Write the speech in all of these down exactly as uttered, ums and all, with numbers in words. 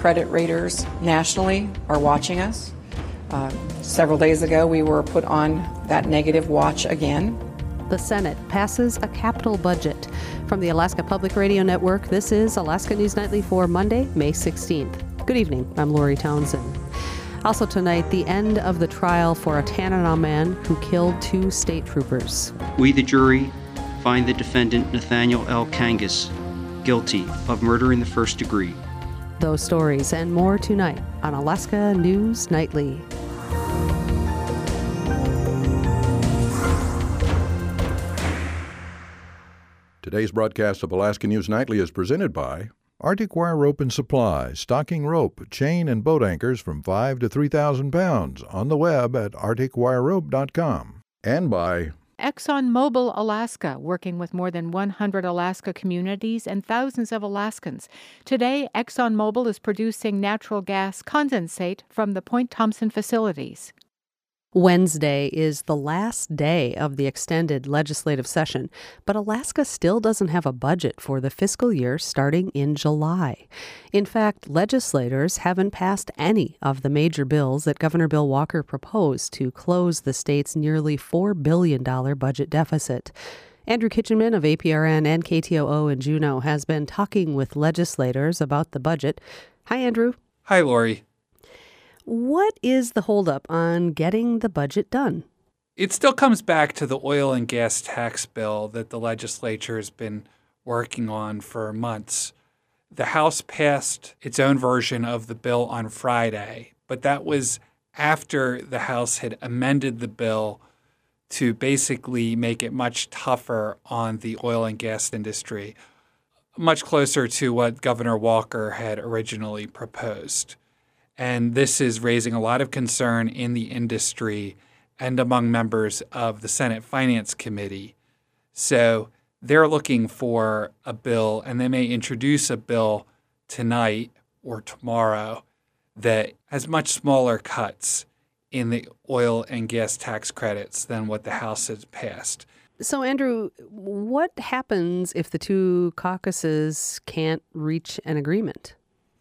credit raters nationally are watching us. Uh, several days ago, we were put on that negative watch again. The Senate passes a capital budget. From the Alaska Public Radio Network, this is Alaska News Nightly for Monday, May sixteenth. Good evening. I'm Lori Townsend. Also tonight, the end of the trial for a Tanana man who killed two state troopers. We, the jury, find the defendant Nathaniel L. Kangas guilty of murder in the first degree. Those stories and more tonight on Alaska News Nightly. Today's broadcast of Alaska News Nightly is presented by Arctic Wire Rope and Supply, stocking rope, chain, and boat anchors from five to three thousand pounds on the web at arctic wire rope dot com. And by ExxonMobil Alaska, working with more than one hundred Alaska communities and thousands of Alaskans. Today, ExxonMobil is producing natural gas condensate from the Point Thompson facilities. Wednesday is the last day of the extended legislative session, but Alaska still doesn't have a budget for the fiscal year starting in July. In fact, legislators haven't passed any of the major bills that Governor Bill Walker proposed to close the state's nearly four billion dollars budget deficit. Andrew Kitchenman of A P R N and K T O O in Juneau has been talking with legislators about the budget. Hi, Andrew. Hi, Lori. What is the holdup on getting the budget done? It still comes back to the oil and gas tax bill that the legislature has been working on for months. The House passed its own version of the bill on Friday, but that was after the House had amended the bill to basically make it much tougher on the oil and gas industry, much closer to what Governor Walker had originally proposed. And this is raising a lot of concern in the industry and among members of the Senate Finance Committee. So they're looking for a bill, and they may introduce a bill tonight or tomorrow that has much smaller cuts in the oil and gas tax credits than what the House has passed. So, Andrew, what happens if the two caucuses can't reach an agreement?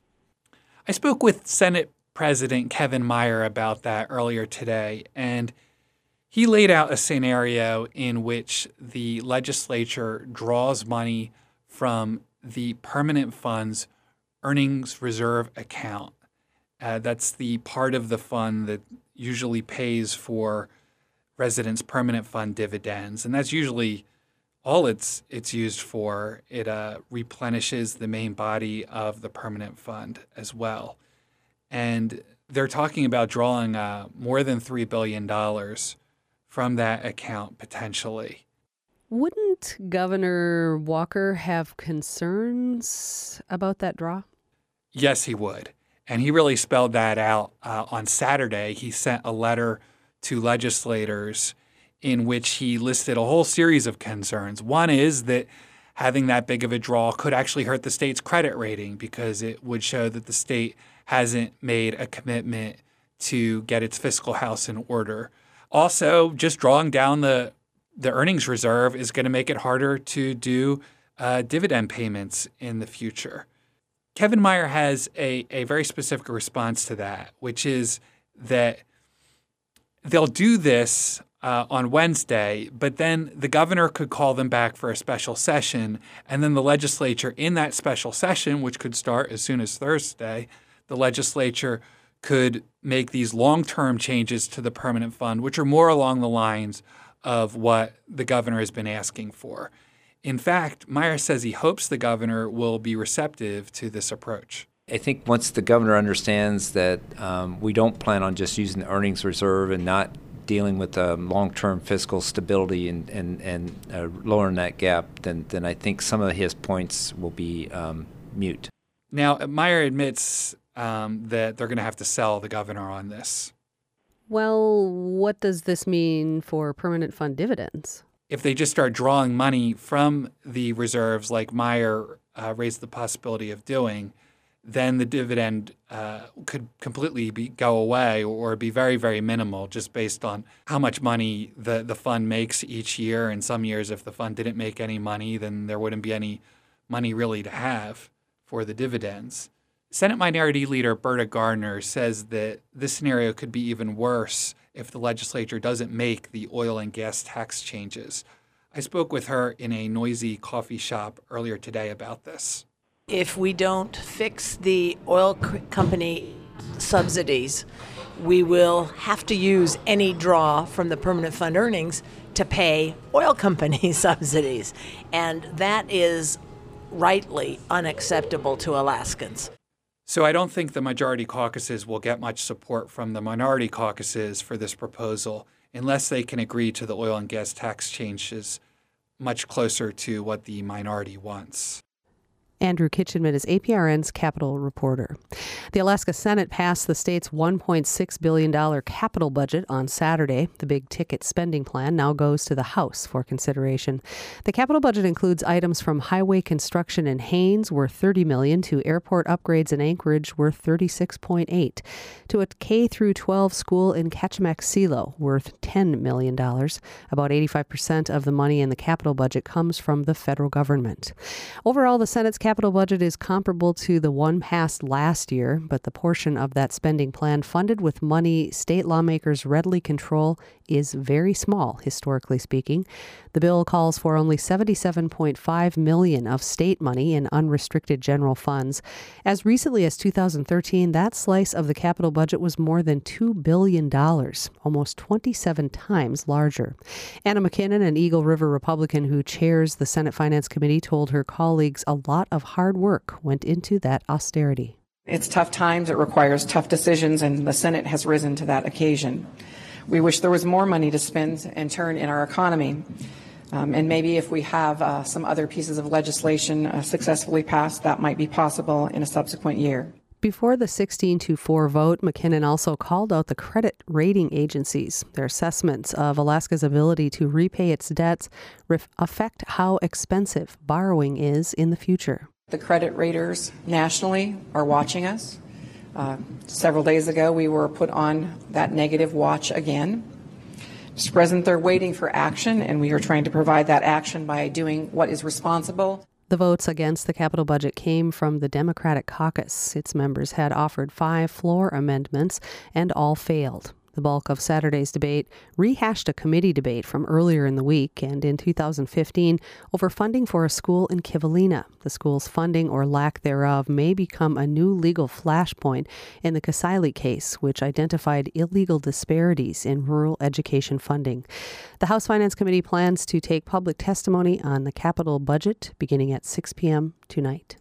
I spoke with Senate President Kevin Meyer about that earlier today, and he laid out a scenario in which the legislature draws money from the permanent fund's earnings reserve account. Uh, that's the part of the fund that usually pays for residents' permanent fund dividends, and that's usually all it's it's used for. It uh, replenishes the main body of the permanent fund as well. And they're talking about drawing uh, more than three billion dollars from that account potentially. Wouldn't Governor Walker have concerns about that draw? Yes, he would. And he really spelled that out uh, on Saturday. He sent a letter to legislators in which he listed a whole series of concerns. One is that having that big of a draw could actually hurt the state's credit rating because it would show that the state hasn't made a commitment to get its fiscal house in order. Also, just drawing down the, the earnings reserve is going to make it harder to do uh, dividend payments in the future. Kevin Meyer has a, a very specific response to that, which is that they'll do this Uh, on Wednesday, but then the governor could call them back for a special session, and then the legislature in that special session, which could start as soon as Thursday, the legislature could make these long-term changes to the permanent fund, which are more along the lines of what the governor has been asking for. In fact, Meyer says he hopes the governor will be receptive to this approach. I think once the governor understands that um, we don't plan on just using the earnings reserve and not dealing with um, long-term fiscal stability and, and, and uh, lowering that gap, then, then I think some of his points will be um, mute. Now, Meyer admits um, that they're going to have to sell the governor on this. Well, what does this mean for permanent fund dividends? If they just start drawing money from the reserves like Meyer uh, raised the possibility of doing, then the dividend uh, could completely be, go away or be very, very minimal just based on how much money the, the fund makes each year. And some years, if the fund didn't make any money, then there wouldn't be any money really to have for the dividends. Senate Minority Leader Berta Gardner says that this scenario could be even worse if the legislature doesn't make the oil and gas tax changes. I spoke with her in a noisy coffee shop earlier today about this. If we don't fix the oil c- company subsidies, we will have to use any draw from the permanent fund earnings to pay oil company subsidies. And that is rightly unacceptable to Alaskans. So I don't think the majority caucuses will get much support from the minority caucuses for this proposal unless they can agree to the oil and gas tax changes much closer to what the minority wants. Andrew Kitchenman is A P R N's Capitol reporter. The Alaska Senate passed the state's one point six billion dollars capital budget on Saturday. The big-ticket spending plan now goes to the House for consideration. The capital budget includes items from highway construction in Haines, worth thirty million dollars, to airport upgrades in Anchorage, worth thirty-six point eight million dollars, to a K through twelve school in Kachemak-Selo, worth ten million dollars. About eighty-five percent of the money in the capital budget comes from the federal government. Overall, the Senate's capital budget is comparable to the one passed last year, but the portion of that spending plan funded with money state lawmakers readily control is very small, historically speaking. The bill calls for only seventy-seven point five million dollars of state money in unrestricted general funds. As recently as two thousand thirteen, that slice of the capital budget was more than two billion dollars, almost twenty-seven times larger. Anna McKinnon, an Eagle River Republican who chairs the Senate Finance Committee, told her colleagues a lot of hard work went into that austerity. It's tough times. It requires tough decisions, and the Senate has risen to that occasion. We wish there was more money to spend and turn in our economy. Um, and maybe if we have uh, some other pieces of legislation uh, successfully passed, that might be possible in a subsequent year. Before the sixteen to four vote, McKinnon also called out the credit rating agencies. Their assessments of Alaska's ability to repay its debts ref- affect how expensive borrowing is in the future. The credit raters nationally are watching us. Uh, several days ago, we were put on that negative watch again. Mister President, they're waiting for action, and we are trying to provide that action by doing what is responsible. The votes against the capital budget came from the Democratic caucus. Its members had offered five floor amendments, and all failed. The bulk of Saturday's debate rehashed a committee debate from earlier in the week and in two thousand fifteen over funding for a school in Kivalina. The school's funding or lack thereof may become a new legal flashpoint in the Kasaili case, which identified illegal disparities in rural education funding. The House Finance Committee plans to take public testimony on the capital budget beginning at six p.m. tonight.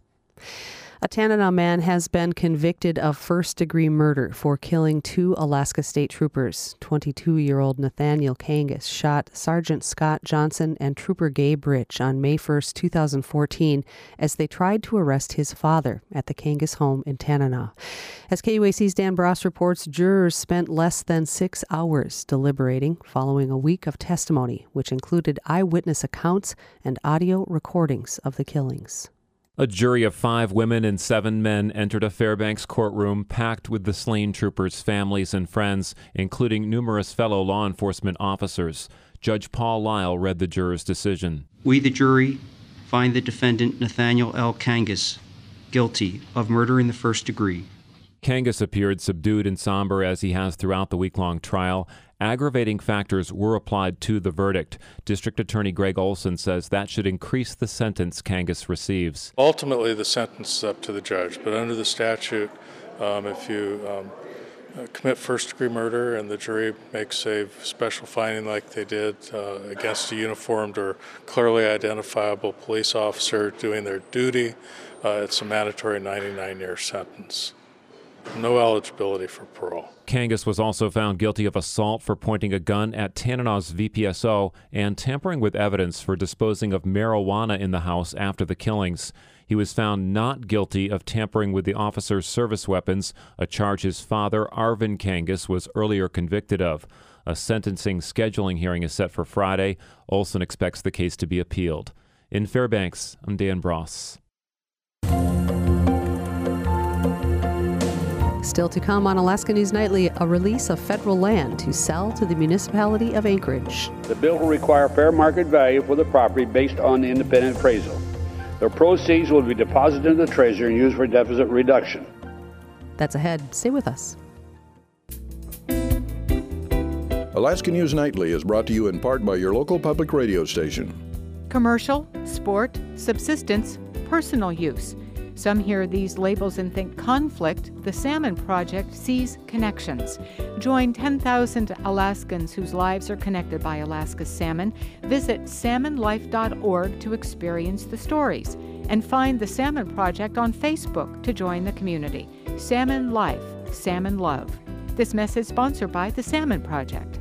A Tanana man has been convicted of first-degree murder for killing two Alaska State Troopers. twenty-two-year-old Nathaniel Kangas shot Sergeant Scott Johnson and Trooper Gabe Rich on May first, two thousand fourteen, as they tried to arrest his father at the Kangas home in Tanana. As K U A C's Dan Bross reports, jurors spent less than six hours deliberating following a week of testimony, which included eyewitness accounts and audio recordings of the killings. A jury of five women and seven men entered a Fairbanks courtroom packed with the slain troopers' families and friends, including numerous fellow law enforcement officers. Judge Paul Lyle read the jurors' decision. We, the jury, find the defendant Nathaniel L. Kangas guilty of murder in the first degree. Kangas appeared subdued and somber as he has throughout the week-long trial. Aggravating factors were applied to the verdict. District Attorney Greg Olson says that should increase the sentence Kangas receives. Ultimately, the sentence is up to the judge, but under the statute, um, if you um, uh, commit first-degree murder and the jury makes a special finding like they did uh, against a uniformed or clearly identifiable police officer doing their duty, uh, it's a mandatory ninety-nine year sentence. No eligibility for parole. Kangas was also found guilty of assault for pointing a gun at Tanana's V P S O and tampering with evidence for disposing of marijuana in the house after the killings. He was found not guilty of tampering with the officer's service weapons, a charge his father, Arvin Kangas, was earlier convicted of. A sentencing scheduling hearing is set for Friday. Olson expects the case to be appealed. In Fairbanks, I'm Dan Bross. Still to come on Alaska News Nightly, a release of federal land to sell to the municipality of Anchorage. The bill will require fair market value for the property based on independent appraisal. The proceeds will be deposited in the treasury and used for deficit reduction. That's ahead. Stay with us. Alaska News Nightly is brought to you in part by your local public radio station. Commercial, sport, subsistence, personal use. Some hear these labels and think conflict. The Salmon Project sees connections. Join ten thousand Alaskans whose lives are connected by Alaska's salmon. Visit salmon life dot org to experience the stories. And find the Salmon Project on Facebook to join the community. Salmon Life, Salmon Love. This message sponsored by the Salmon Project.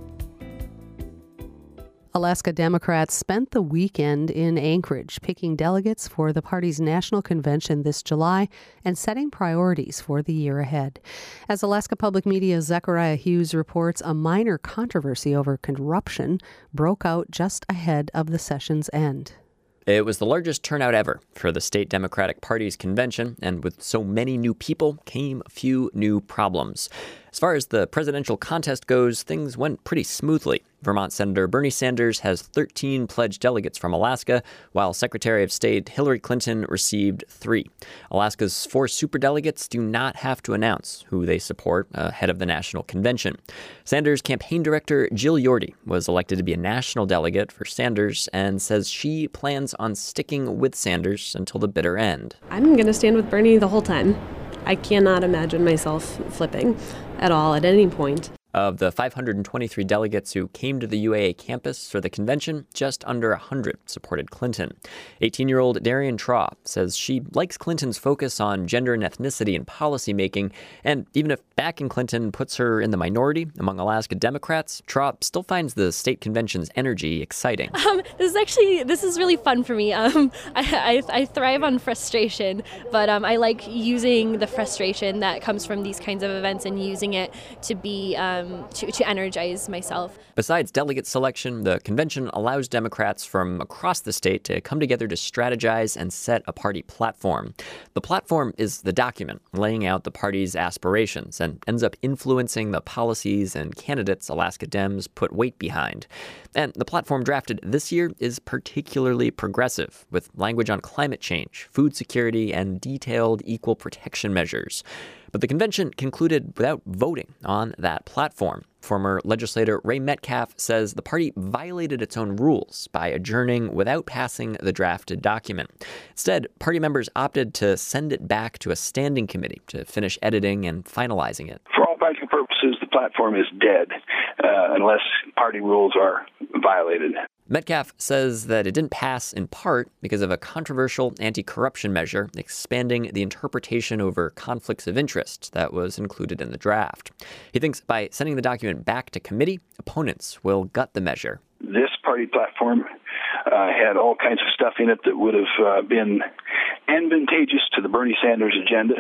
Alaska Democrats spent the weekend in Anchorage picking delegates for the party's national convention this July and setting priorities for the year ahead. As Alaska Public Media's Zechariah Hughes reports, a minor controversy over corruption broke out just ahead of the session's end. It was the largest turnout ever for the state Democratic Party's convention, and with so many new people came a few new problems. As far as the presidential contest goes, things went pretty smoothly. Vermont Senator Bernie Sanders has thirteen pledged delegates from Alaska, while Secretary of State Hillary Clinton received three. Alaska's four superdelegates do not have to announce who they support ahead of the national convention. Sanders' campaign director Jill Yorty was elected to be a national delegate for Sanders and says she plans on sticking with Sanders until the bitter end. I'm going to stand with Bernie the whole time. I cannot imagine myself flipping at all at any point. Of the five hundred twenty-three delegates who came to the U A A campus for the convention, just under one hundred supported Clinton. eighteen-year-old Darian Traw says she likes Clinton's focus on gender and ethnicity in policymaking, and even if backing Clinton puts her in the minority among Alaska Democrats, Traw still finds the state convention's energy exciting. Um, this is actually, this is really fun for me. Um, I, I, I thrive on frustration, but um, I like using the frustration that comes from these kinds of events and using it to be um, To, to energize myself. Besides delegate selection, the convention allows Democrats from across the state to come together to strategize and set a party platform. The platform is the document laying out the party's aspirations and ends up influencing the policies and candidates Alaska Dems put weight behind. And the platform drafted this year is particularly progressive, with language on climate change, food security, and detailed equal protection measures. But the convention concluded without voting on that platform. Former legislator Ray Metcalf says the party violated its own rules by adjourning without passing the drafted document. Instead, party members opted to send it back to a standing committee to finish editing and finalizing it. For all practical purposes, the platform is dead uh, unless party rules are violated. Metcalf says that it didn't pass in part because of a controversial anti-corruption measure expanding the interpretation over conflicts of interest that was included in the draft. He thinks by sending the document back to committee, opponents will gut the measure. This party platform uh, had all kinds of stuff in it that would have uh, been advantageous to the Bernie Sanders agenda,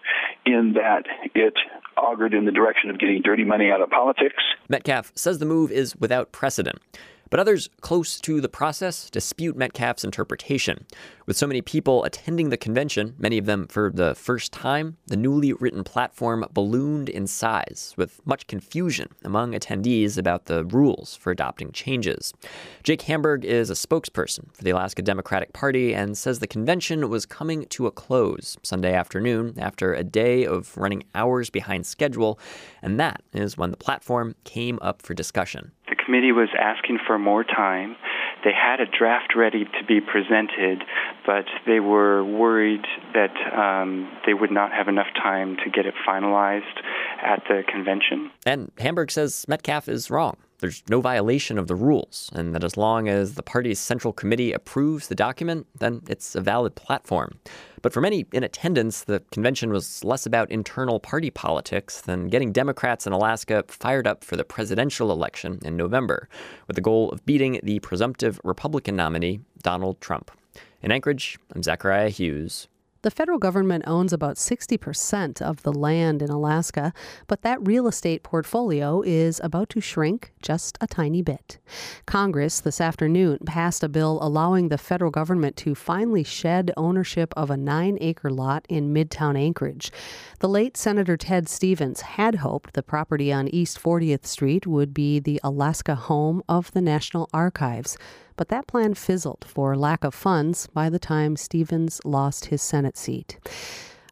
in that it augured in the direction of getting dirty money out of politics. Metcalf says the move is without precedent. But others close to the process dispute Metcalf's interpretation. With so many people attending the convention, many of them for the first time, the newly written platform ballooned in size, with much confusion among attendees about the rules for adopting changes. Jake Hamburg is a spokesperson for the Alaska Democratic Party and says the convention was coming to a close Sunday afternoon after a day of running hours behind schedule, and that is when the platform came up for discussion. The committee was asking for more time. They had a draft ready to be presented, but they were worried that um, they would not have enough time to get it finalized at the convention. And Hamburg says Metcalf is wrong. There's no violation of the rules, and that as long as the party's central committee approves the document, then it's a valid platform. But for many in attendance, the convention was less about internal party politics than getting Democrats in Alaska fired up for the presidential election in November, with the goal of beating the presumptive Republican nominee, Donald Trump. In Anchorage, I'm Zechariah Hughes. The federal government owns about sixty percent of the land in Alaska, but that real estate portfolio is about to shrink just a tiny bit. Congress this afternoon passed a bill allowing the federal government to finally shed ownership of a nine-acre lot in Midtown Anchorage. The late Senator Ted Stevens had hoped the property on East fortieth Street would be the Alaska home of the National Archives. But that plan fizzled for lack of funds by the time Stevens lost his Senate seat.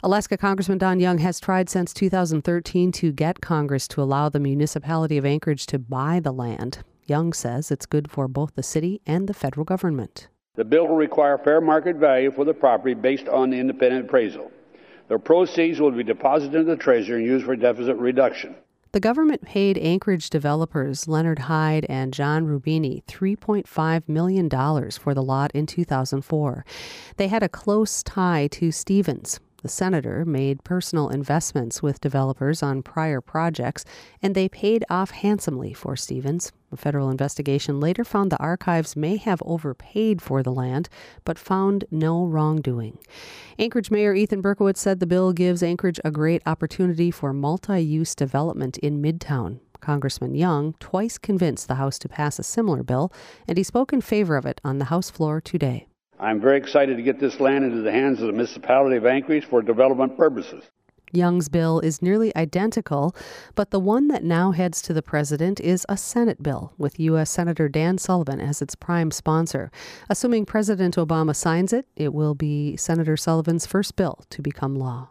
Alaska Congressman Don Young has tried since two thousand thirteen to get Congress to allow the municipality of Anchorage to buy the land. Young says it's good for both the city and the federal government. The bill will require fair market value for the property based on the independent appraisal. The proceeds will be deposited in the Treasury and used for deficit reduction. The government paid Anchorage developers Leonard Hyde and John Rubini three point five million dollars for the lot in two thousand four. They had a close tie to Stevens. The senator made personal investments with developers on prior projects, and they paid off handsomely for Stevens. A federal investigation later found the archives may have overpaid for the land, but found no wrongdoing. Anchorage Mayor Ethan Berkowitz said the bill gives Anchorage a great opportunity for multi-use development in Midtown. Congressman Young twice convinced the House to pass a similar bill, and he spoke in favor of it on the House floor today. I'm very excited to get this land into the hands of the municipality of Anchorage for development purposes. Young's bill is nearly identical, but the one that now heads to the president is a Senate bill with U S Senator Dan Sullivan as its prime sponsor. Assuming President Obama signs it, it will be Senator Sullivan's first bill to become law.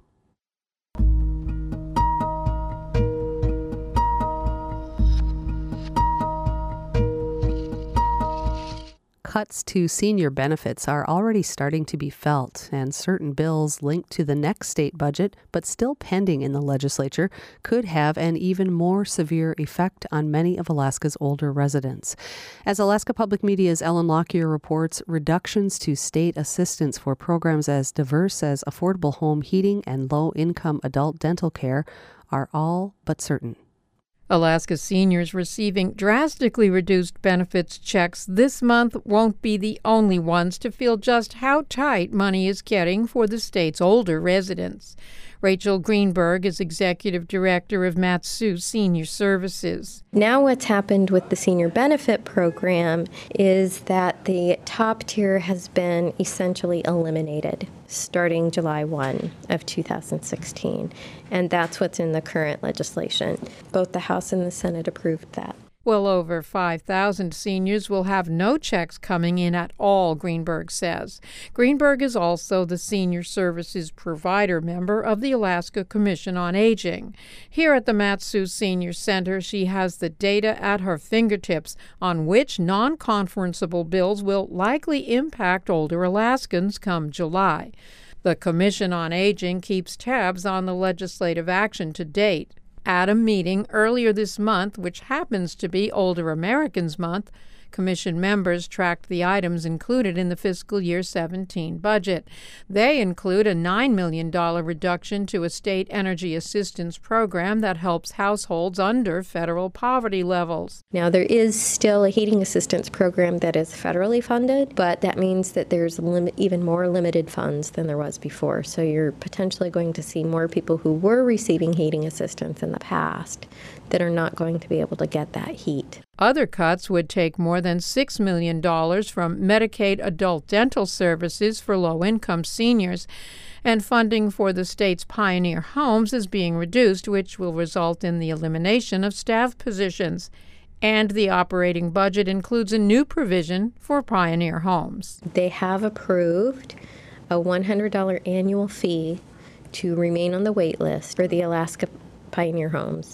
Cuts to senior benefits are already starting to be felt, and certain bills linked to the next state budget, but still pending in the legislature, could have an even more severe effect on many of Alaska's older residents. As Alaska Public Media's Ellen Lockyer reports, reductions to state assistance for programs as diverse as affordable home heating and low-income adult dental care are all but certain. Alaska seniors receiving drastically reduced benefits checks this month won't be the only ones to feel just how tight money is getting for the state's older residents. Rachel Greenberg is executive director of Mat-Su Senior Services. Now what's happened with the senior benefit program is that the top tier has been essentially eliminated starting July first of two thousand sixteen. And that's what's in the current legislation. Both the House and the Senate approved that. Well over five thousand seniors will have no checks coming in at all, Greenberg says. Greenberg is also the Senior Services Provider member of the Alaska Commission on Aging. Here at the Mat-Su Senior Center, she has the data at her fingertips on which non-conferenceable bills will likely impact older Alaskans come July. The Commission on Aging keeps tabs on the legislative action to date. At a meeting earlier this month, which happens to be Older Americans Month, Commission members tracked the items included in the fiscal year seventeen budget. They include a nine million dollars reduction to a state energy assistance program that helps households under federal poverty levels. Now, there is still a heating assistance program that is federally funded, but that means that there's lim- even more limited funds than there was before. So you're potentially going to see more people who were receiving heating assistance in the past that are not going to be able to get that heat. Other cuts would take more than six million dollars from Medicaid adult dental services for low-income seniors, and funding for the state's Pioneer Homes is being reduced, which will result in the elimination of staff positions. And the operating budget includes a new provision for Pioneer Homes. They have approved a one hundred dollars annual fee to remain on the wait list for the Alaska Pioneer Homes.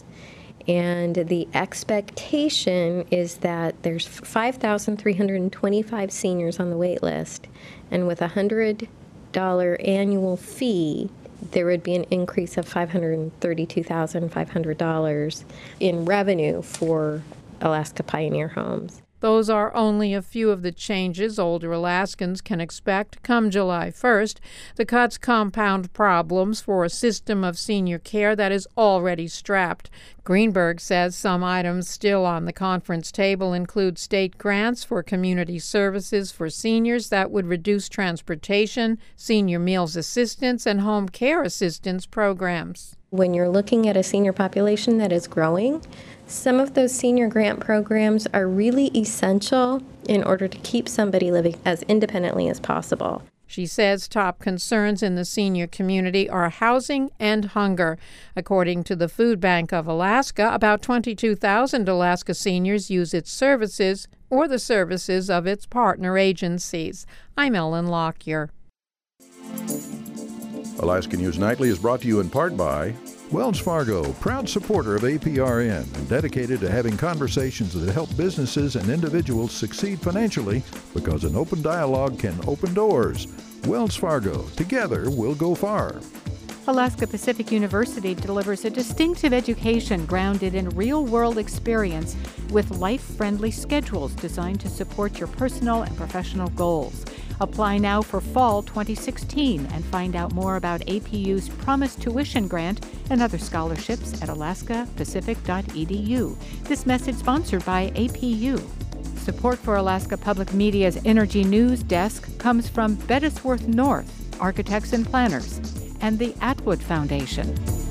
And the expectation is that there's five thousand three hundred twenty-five seniors on the wait list, and with a one hundred dollars annual fee, there would be an increase of five hundred thirty-two thousand five hundred dollars in revenue for Alaska Pioneer Homes. Those are only a few of the changes older Alaskans can expect come July first. The cuts compound problems for a system of senior care that is already strapped. Greenberg says some items still on the conference table include state grants for community services for seniors that would reduce transportation, senior meals assistance, and home care assistance programs. When you're looking at a senior population that is growing, some of those senior grant programs are really essential in order to keep somebody living as independently as possible. She says top concerns in the senior community are housing and hunger. According to the Food Bank of Alaska, about twenty-two thousand Alaska seniors use its services or the services of its partner agencies. I'm Ellen Lockyer. Alaska News Nightly is brought to you in part by Wells Fargo, proud supporter of A P R N and dedicated to having conversations that help businesses and individuals succeed financially because an open dialogue can open doors. Wells Fargo, together we'll go far. Alaska Pacific University delivers a distinctive education grounded in real-world experience with life-friendly schedules designed to support your personal and professional goals. Apply now for fall twenty sixteen and find out more about A P U's Promise Tuition Grant and other scholarships at alaska pacific dot e d u. This message sponsored by A P U. Support for Alaska Public Media's Energy News Desk comes from Bettisworth North, Architects and Planners, and the Atwood Foundation.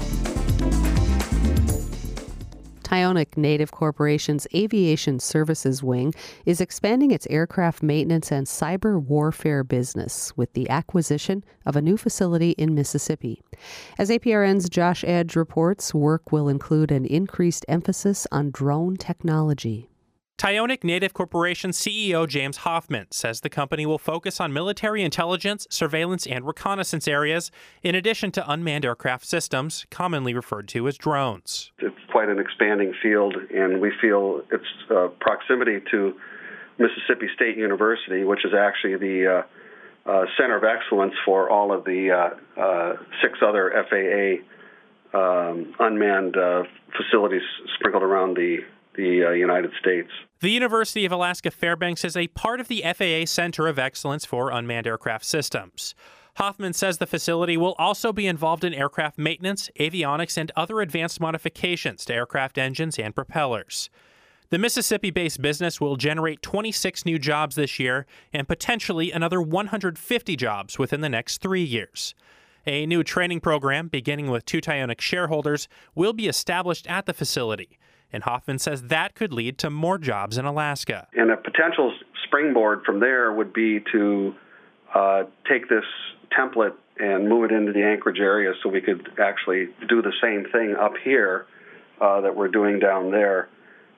Tyonek Native Corporation's Aviation Services Wing is expanding its aircraft maintenance and cyber warfare business with the acquisition of a new facility in Mississippi. As A P R N's Josh Edge reports, work will include an increased emphasis on drone technology. Tyonek Native Corporation C E O James Hoffman says the company will focus on military intelligence, surveillance, and reconnaissance areas, in addition to unmanned aircraft systems, commonly referred to as drones. It's quite an expanding field, and we feel its uh, proximity to Mississippi State University, which is actually the uh, uh, center of excellence for all of the uh, uh, six other F A A um, unmanned uh, facilities sprinkled around the the uh, United States. The University of Alaska Fairbanks is a part of the F A A Center of Excellence for Unmanned Aircraft Systems. Hoffman says the facility will also be involved in aircraft maintenance, avionics, and other advanced modifications to aircraft engines and propellers. The Mississippi-based business will generate twenty-six new jobs this year and potentially another one hundred fifty jobs within the next three years. A new training program, beginning with two Tyonek shareholders, will be established at the facility. And Hoffman says that could lead to more jobs in Alaska. And a potential springboard from there would be to uh, take this template and move it into the Anchorage area so we could actually do the same thing up here uh, that we're doing down there,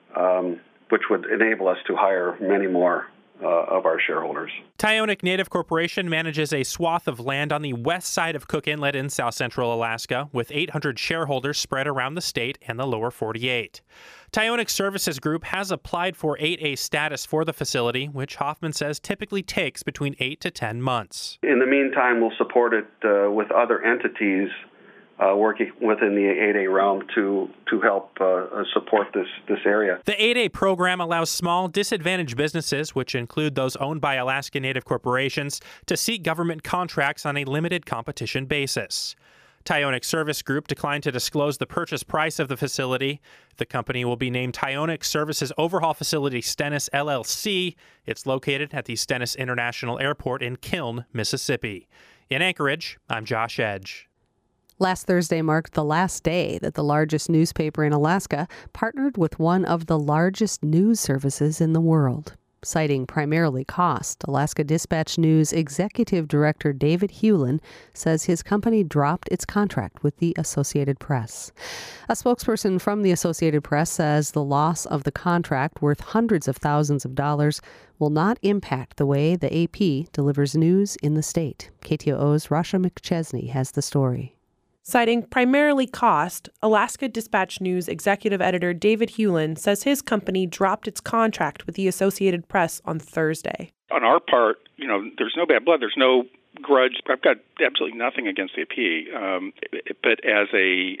um, which would enable us to hire many more uh, of our shareholders. Tyonek Native Corporation manages a swath of land on the west side of Cook Inlet in south central Alaska, with eight hundred shareholders spread around the state and the lower forty-eight. Tyonek Services Group has applied for eight A status for the facility, which Hoffman says typically takes between eight to ten months. In the meantime, we'll support it uh, with other entities uh, working within the eight A realm to to help uh, support this, this area. The eight A program allows small, disadvantaged businesses, which include those owned by Alaska Native corporations, to seek government contracts on a limited competition basis. Tyonek Service Group declined to disclose the purchase price of the facility. The company will be named Tyonek Services Overhaul Facility Stennis L L C. It's located at the Stennis International Airport in Kiln, Mississippi. In Anchorage, I'm Josh Edge. Last Thursday marked the last day that the largest newspaper in Alaska partnered with one of the largest news services in the world. Citing primarily cost, Alaska Dispatch News Executive Director David Hewlin says his company dropped its contract with the Associated Press. A spokesperson from the Associated Press says the loss of the contract, worth hundreds of thousands of dollars, will not impact the way the A P delivers news in the state. K T O O's Rasha McChesney has the story. Citing primarily cost, Alaska Dispatch News executive editor David Hewlin says his company dropped its contract with the Associated Press on Thursday. On our part, you know, there's no bad blood. There's no grudge. I've got absolutely nothing against the A P. Um, but as a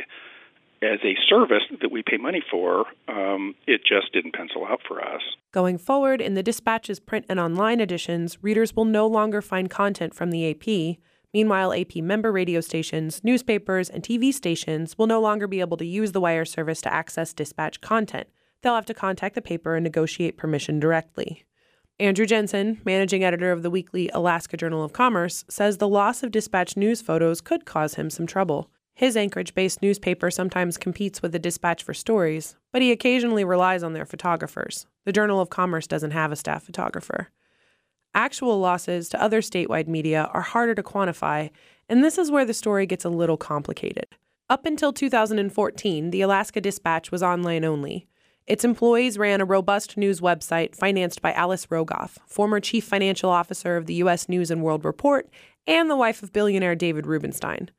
as a service that we pay money for, um, it just didn't pencil out for us. Going forward, in the Dispatch's print and online editions, readers will no longer find content from the A P. Meanwhile, A P member radio stations, newspapers, and T V stations will no longer be able to use the wire service to access Dispatch content. They'll have to contact the paper and negotiate permission directly. Andrew Jensen, managing editor of the weekly Alaska Journal of Commerce, says the loss of Dispatch news photos could cause him some trouble. His Anchorage-based newspaper sometimes competes with the Dispatch for stories, but he occasionally relies on their photographers. The Journal of Commerce doesn't have a staff photographer. Actual losses to other statewide media are harder to quantify, and this is where the story gets a little complicated. Up until two thousand fourteen, the Alaska Dispatch was online only. Its employees ran a robust news website financed by Alice Rogoff, former chief financial officer of the U S News and World Report and the wife of billionaire David Rubenstein.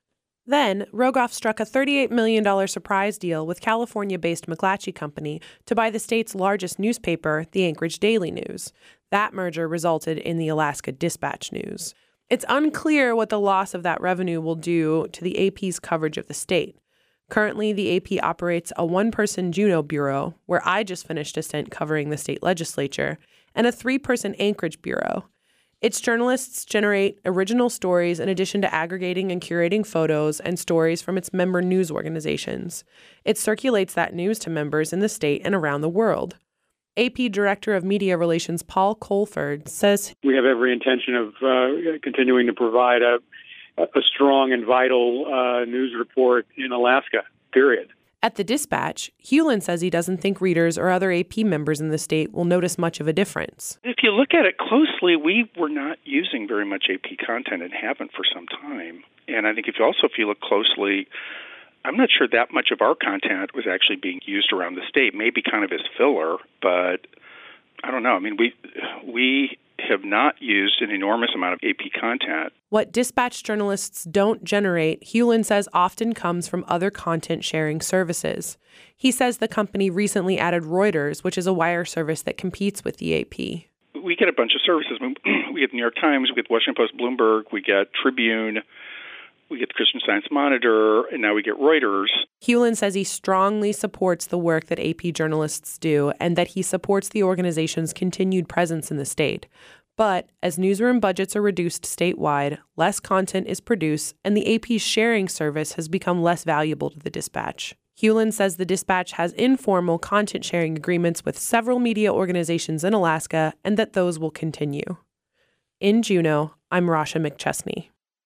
Then, Rogoff struck a thirty-eight million dollars surprise deal with California-based McClatchy Company to buy the state's largest newspaper, the Anchorage Daily News. That merger resulted in the Alaska Dispatch News. It's unclear what the loss of that revenue will do to the A P's coverage of the state. Currently, the A P operates a one-person Juneau bureau, where I just finished a stint covering the state legislature, and a three-person Anchorage bureau. Its journalists generate original stories in addition to aggregating and curating photos and stories from its member news organizations. It circulates that news to members in the state and around the world. A P Director of Media Relations Paul Colford says, "We have every intention of uh, continuing to provide a, a strong and vital uh, news report in Alaska, period." At the Dispatch, Hewlin says he doesn't think readers or other A P members in the state will notice much of a difference. If you look at it closely, we were not using very much A P content and haven't for some time. And I think if you also, if you look closely, I'm not sure that much of our content was actually being used around the state, maybe kind of as filler, but I don't know. I mean, we we have not used an enormous amount of A P content. What Dispatch journalists don't generate, Hewlin says often comes from other content sharing services. He says the company recently added Reuters, which is a wire service that competes with the A P. We get a bunch of services. We get the New York Times, we get the Washington Post, Bloomberg, we get Tribune, we get the Christian Science Monitor, and now we get Reuters. Hewlin says he strongly supports the work that A P journalists do and that he supports the organization's continued presence in the state. But as newsroom budgets are reduced statewide, less content is produced, and the A P's sharing service has become less valuable to the Dispatch. Hewlin says the Dispatch has informal content sharing agreements with several media organizations in Alaska and that those will continue. In Juneau, I'm Rasha McChesney.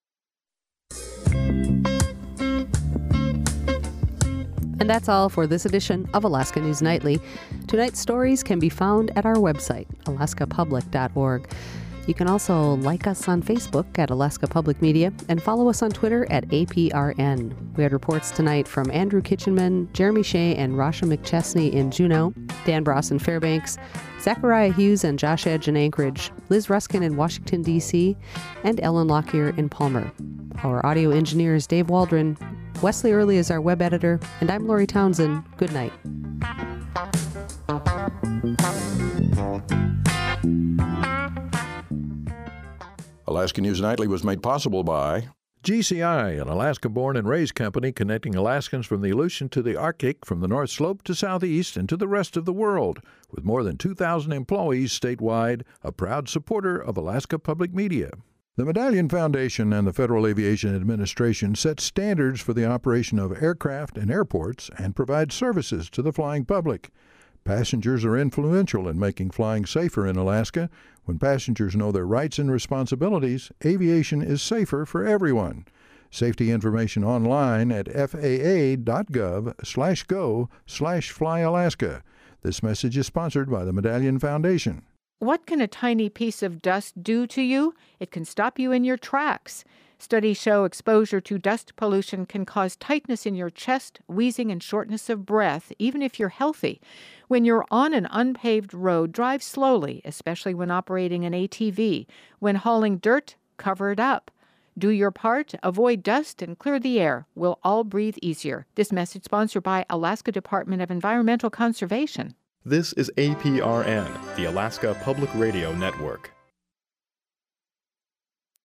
And that's all for this edition of Alaska News Nightly. Tonight's stories can be found at our website, alaska public dot org. You can also like us on Facebook at Alaska Public Media and follow us on Twitter at A P R N. We had reports tonight from Andrew Kitchenman, Jeremy Shea, and Rasha McChesney in Juneau, Dan Bross in Fairbanks, Zachariah Hughes and Josh Edge in Anchorage, Liz Ruskin in Washington, D C, and Ellen Lockyer in Palmer. Our audio engineer is Dave Waldron. Wesley Early is our web editor, and I'm Lori Townsend. Good night. Alaska News Nightly was made possible by G C I, an Alaska-born and raised company connecting Alaskans from the Aleutian to the Arctic, from the North Slope to Southeast, and to the rest of the world. With more than two thousand employees statewide, a proud supporter of Alaska Public Media. The Medallion Foundation and the Federal Aviation Administration set standards for the operation of aircraft and airports and provide services to the flying public. Passengers are influential in making flying safer in Alaska. When passengers know their rights and responsibilities, aviation is safer for everyone. Safety information online at F A A dot gov slash go slash fly Alaska. This message is sponsored by the Medallion Foundation. What can a tiny piece of dust do to you? It can stop you in your tracks. Studies show exposure to dust pollution can cause tightness in your chest, wheezing, and shortness of breath, even if you're healthy. When you're on an unpaved road, drive slowly, especially when operating an A T V. When hauling dirt, cover it up. Do your part, avoid dust, and clear the air. We'll all breathe easier. This message sponsored by Alaska Department of Environmental Conservation. This is A P R N, the Alaska Public Radio Network.